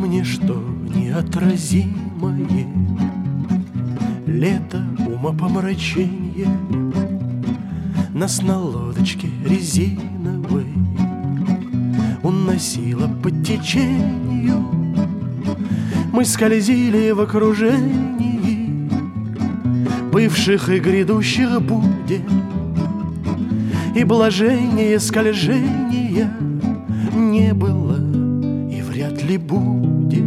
Помни, что неотразимое лето умопомраченье нас на лодочке резиновой уносило по течению. Мы скользили в окружении бывших и грядущих буден, и блажение скольжения не было и вряд ли будет.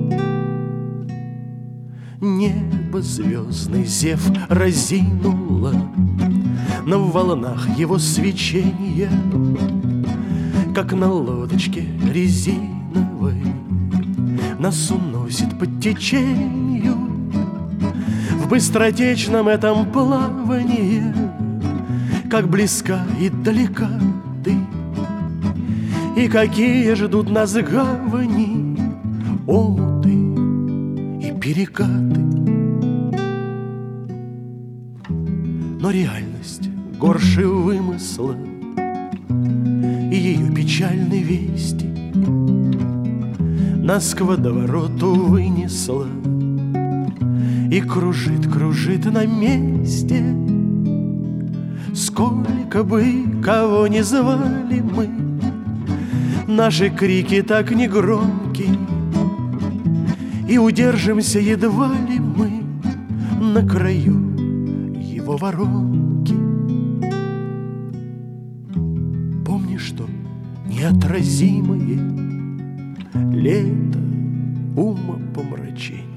Небо звездный зев разинуло, на волнах его свечения, как на лодочке резиновой, нас уносит по течению. В быстротечном этом плавании, как близка и далека ты, и какие ждут нас гавани, омуты и перекаты. Но реальность горше вымысла и ее печальной вести нас к водовороту вынесла и кружит, кружит на месте. Сколько бы кого ни звали мы, наши крики так негромки, и удержимся едва ли мы на краю его воронки. Помни, что неотразимое лето умопомрачение